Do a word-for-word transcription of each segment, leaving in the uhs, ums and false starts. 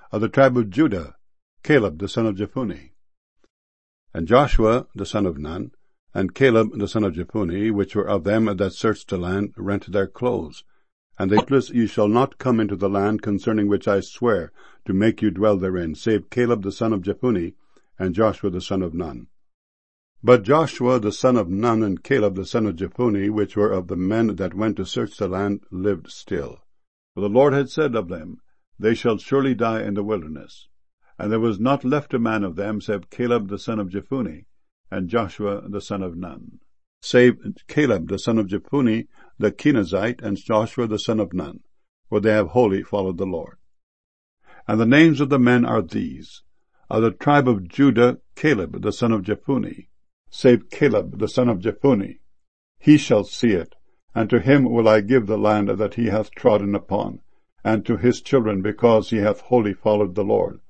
Of the tribe of Judah, Caleb the son of Jephunneh. And Joshua the son of Nun, and Caleb the son of Jephunneh, which were of them that searched the land, rent their clothes. And they said, Ye shall not come into the land concerning which I swear to make you dwell therein, save Caleb the son of Jephunneh, and Joshua the son of Nun. But Joshua the son of Nun and Caleb the son of Jephunneh, which were of the men that went to search the land, lived still. For the Lord had said of them, They shall surely die in the wilderness. And there was not left a man of them, save Caleb the son of Jephunneh, and Joshua the son of Nun. Save Caleb the son of Jephunneh, the Kenizzite, and Joshua the son of Nun, for they have wholly followed the Lord. And the names of the men are these: Of the tribe of Judah, Caleb the son of Jephunneh, save Caleb the son of Jephunneh. He shall see it, and to him will I give the land that he hath trodden upon, and to his children, because he hath wholly followed the Lord.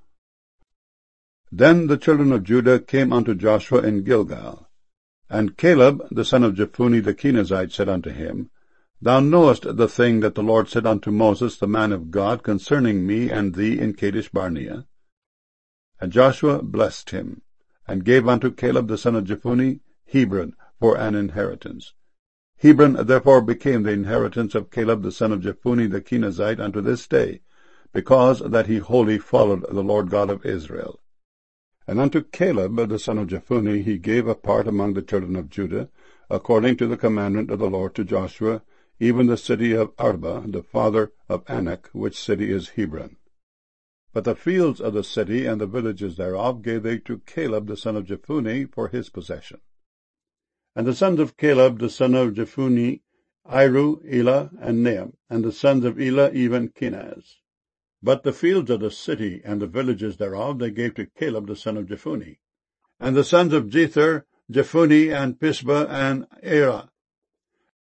Then the children of Judah came unto Joshua in Gilgal. And Caleb the son of Jephunneh the Kenizzite said unto him, Thou knowest the thing that the Lord said unto Moses the man of God concerning me and thee in Kadesh Barnea. And Joshua blessed him, and gave unto Caleb the son of Jephunneh Hebron for an inheritance. Hebron therefore became the inheritance of Caleb the son of Jephunneh the Kenizzite unto this day, because that he wholly followed the Lord God of Israel. And unto Caleb the son of Jephunneh he gave a part among the children of Judah, according to the commandment of the Lord to Joshua, even the city of Arba, the father of Anak, which city is Hebron. But the fields of the city and the villages thereof gave they to Caleb the son of Jephunneh for his possession. And the sons of Caleb the son of Jephunneh, Iru, Elah, and Neam, and the sons of Elah even Kenaz. But the fields of the city and the villages thereof they gave to Caleb the son of Jephunneh. And the sons of Jether, Jephunneh, and Pisbah, and Erah,